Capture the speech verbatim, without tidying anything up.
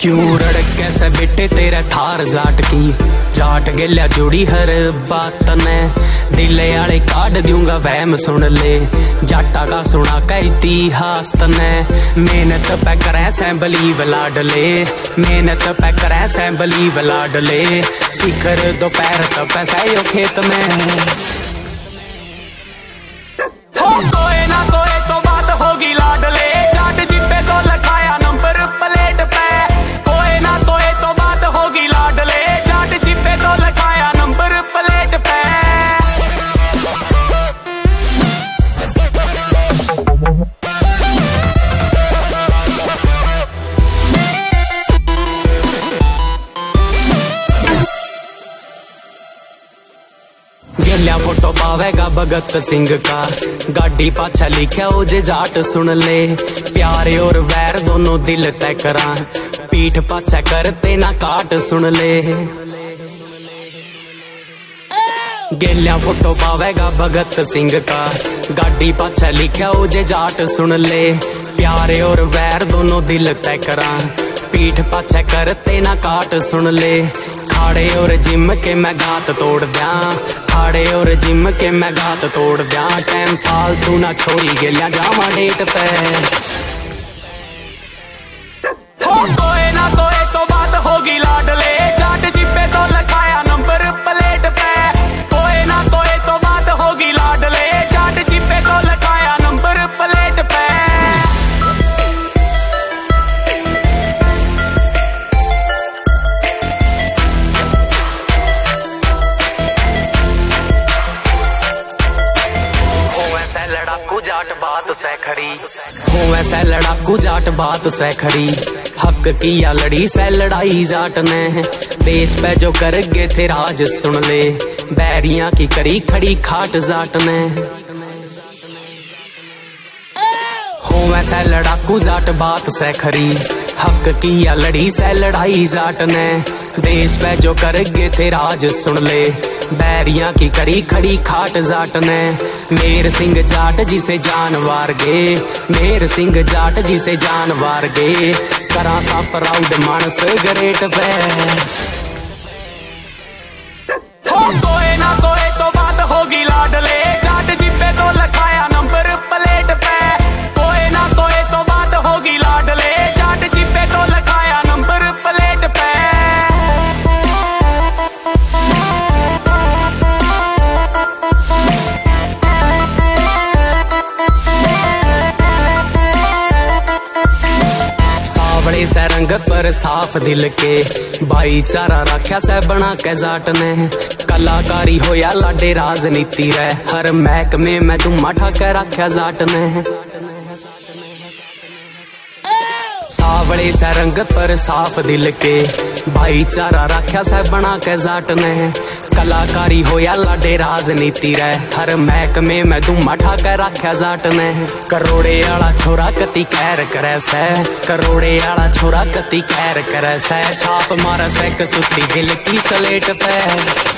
क्यों रड़क कैसे बेटे तेरे थार जाट की जाट गेल्या जुड़ी हर बात ने दिले आले काट दूंगा वहम सुन ले जाटा का सुना का इतिहास तने मेहनत पे करे सैंबली बलाड ले मेहनत पे करे सैंबली बलाड ले शिखर दोपहर तक पैसा खेत में हो कोई ना कोई तो बात होगी लाड ले जाट जिपे तो लिखाया नंबर प्लेट पे कोई ना कोई तो बात होगी लाड ले जाट जिपे तो लिखाया नंबर प्लेट पे गेल्या फोटो पावेगा भगत सिंह का गाड़ी पाछा लिखा हो जे जाट सुन ले प्यारे और वैर दोनों दिल तय करा पीठ पाछा करते ना काट सुन ले गेल्या फोटो पावेगा भगत सिंह का गाड़ी पाछा लिखा हो जे जाट सुन ले प्यारे और वैर दोनों दिल तय करा पीठ पाछा करते ना काट सुन ले खाड़े और जिम के मैं घात तोड़ दिया खाड़े और जिम के मैं घात तोड़ दिया टाइम फालतू ना छोड़ी गेल्या जावा डेट पे हो कोई ना कोई तो बात होगी लाड ले जाट जिपे तो लिखाया नंबर प्लेट पे कोई ना कोई तो बात होगी लाड ले जाट जिपे तो लिखाया नंबर प्लेट पे लड़ाकू जाट बात से खड़ी हो ऐसा लड़ाकू जाट बात से खड़ी हक की या लड़ी से लड़ाई जाट ने देश पे जो कर गए थे राज सुन ले बैरियां की करी खड़ी खाट जाट ने हो ऐसा लड़ाकू जाट बात से खड़ी हक की या लड़ी से लड़ाई जाट ने देश पे जो कर गए थे राज सुन ले बैरियां की करी खड़ी खाट जाट ने मेर सिंह जाट जिसे जानवार गे मेर सिंह जाट जिसे जानवार गे करा सा प्राउड मानस ग्रेट पे हो कोई ना कोई तो बात होगी लाड ले जाट जिपे तो लिखाया नंबर प्लेट पे कोई ना कोई तो बात होगी लाड ले जाट जिपे तो लिखाया नंबर प्लेट पे बड़े से रंगत पर साफ दिल के भाईचारा रखा से बना के जाट ने कलाकारी हो या लाडे राजनीति रे हर महकमे में धुमा ठाके रखा जाट ने सावड़े से रंगत पर साफ दिल के भाईचारा रखा से बना के जाट ने कलाकारी हो या लाडे राजनीति रे हर महकमे में धुमा ठाके रखा जाट ने करोड़े आला छोरा कति कैर करे से करोड़े आला छोरा कति कैर करे से छाप मारा से कसुती दिल की सलेट पे